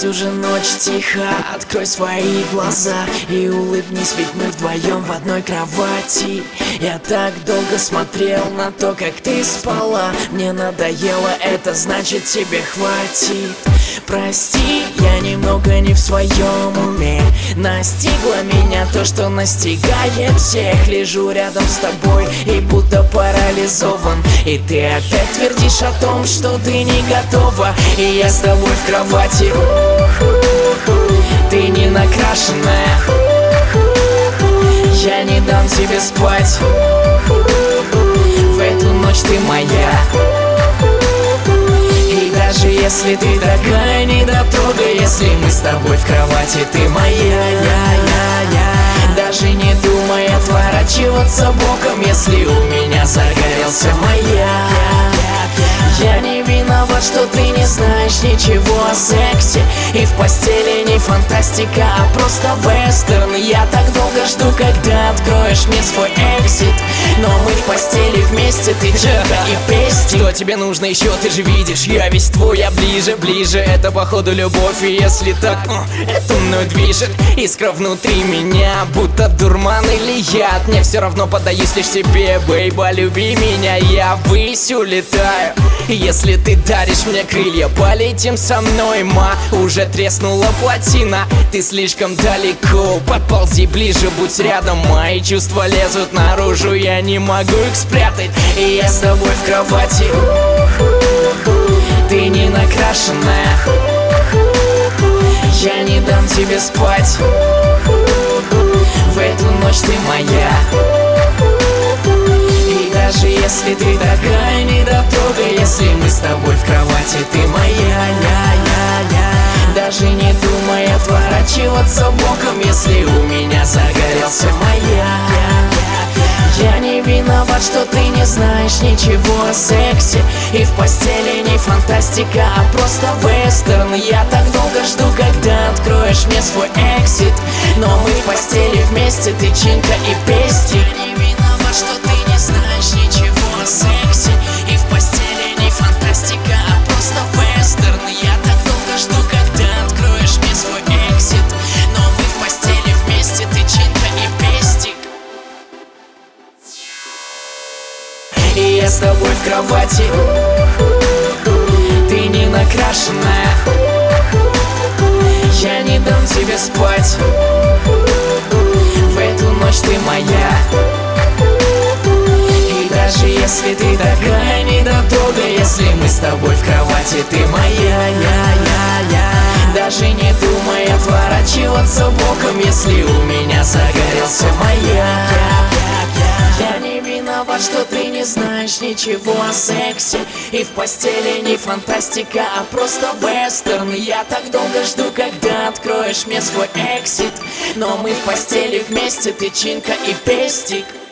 уже ночь тиха, открой свои глаза и улыбнись, ведь мы вдвоем в одной кровати. Я так долго смотрел на то, как ты спала. Мне надоело это, значит тебе хватит. Прости, я немного не в своем уме. Настигло меня то, что настигает всех. Лежу рядом с тобой и будто парализован. И ты опять твердишь о том, что ты не готова. И я с тобой в кровати. Ты не накрашенная. Я не дам тебе спать. В эту ночь ты моя. И даже если ты такая недотрога, если мы с тобой в кровати, ты моя. Даже не думай отворачиваться боком, если у меня загорелся моя. Я не виноват, что ты не знаешь ничего о сексе. И в постели не фантастика, а просто вестерн. Я так долго жду, когда откроешь мне свой экзит. Но мы в постели вместе, ты чека и пестик. Что тебе нужно еще, ты же видишь, я весь твой, я ближе. Это походу любовь, и если так, это мной движет. Искра внутри меня, будто дурман или яд. Мне все равно, поддаюсь лишь тебе, бейба, люби меня. Я ввысь улетаю. Если ты даришь мне крылья, полетим со мной, ма. Уже треснула плотина, ты слишком далеко. Подползи ближе, будь рядом, мои чувства лезут наружу. Я не могу их спрятать, и я с тобой в кровати. Ты не накрашенная. Я не дам тебе спать. В эту ночь ты моя. И даже если ты такая недотрога, если мы с тобой в кровати, ты моя. Даже не думай отворачиваться боком, если у меня загорелся моя. Я не виноват, что ты не знаешь ничего о сексе. И в постели не фантастика, а просто вестерн. Я так долго жду, когда откроешь мне свой экзит. Но мы в постели вместе, ты чинка и пестик. Я не виноват, что ты не знаешь ничего о сексе. И в постели не фантастика, а просто вестерн. Я так долго жду, когда откроешь мне свой экзит. Но мы в постели вместе, ты чинка и пестик. И я с тобой в кровати. Ты не накрашенная. Я не дам тебе спать. В эту ночь ты моя. И даже если ты такая недотрога, если мы с тобой в кровати, ты моя. Даже не думай отворачиваться боком, если у меня загорелся моя. Я не виноват, что ты не знаешь ничего о сексе. И в постели не фантастика, а просто вестерн. Я так долго жду, когда откроешь мне свой экзит. Но мы в постели вместе, ты чинка и пестик.